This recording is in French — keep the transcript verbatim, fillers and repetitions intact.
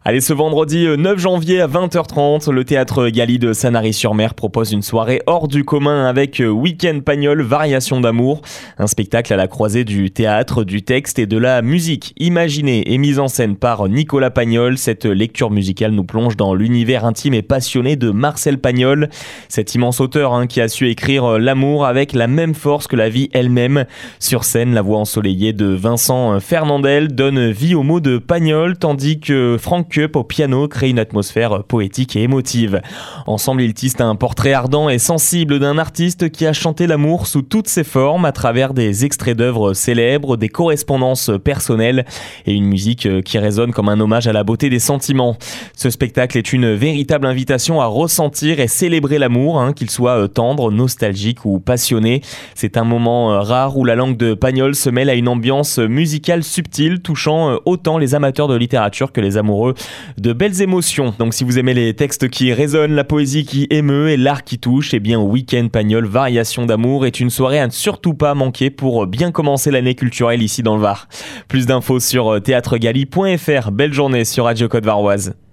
Allez, ce vendredi neuf janvier à vingt heures trente, le théâtre Galie de Sanary-sur-Mer propose une soirée hors du commun avec Week-end Pagnol, Variation d'amour. Un spectacle à la croisée du théâtre, du texte et de la musique. Imaginée et mise en scène par Nicolas Pagnol, cette lecture musicale nous plonge dans l'univers intime et passionné de Marcel Pagnol. Cet immense auteur hein, qui a su écrire l'amour avec la même force que la vie elle-même. Sur scène, la voix ensoleillée de Vincent Fernandel donne vie aux mots de Pagnol, tandis que Franck Cup au piano crée une atmosphère poétique et émotive. Ensemble, ils tissent un portrait ardent et sensible d'un artiste qui a chanté l'amour sous toutes ses formes à travers des extraits d'œuvres célèbres, des correspondances personnelles et une musique qui résonne comme un hommage à la beauté des sentiments. Ce spectacle est une véritable invitation à ressentir et célébrer l'amour, hein, qu'il soit tendre, nostalgique ou passionné. C'est un moment rare où la langue de Pagnol se mêle à une ambiance musicale subtile, touchant autant les amateurs de littérature que les amoureux de belles émotions. Donc si vous aimez les textes qui résonnent, la poésie qui émeut et l'art qui touche, eh bien Week-end Pagnol, Variation d'amour est une soirée à ne surtout pas manquer pour bien commencer l'année culturelle ici dans le Var. Plus d'infos sur théâtre galie point f r. Belle journée sur Radio Côte Varoise.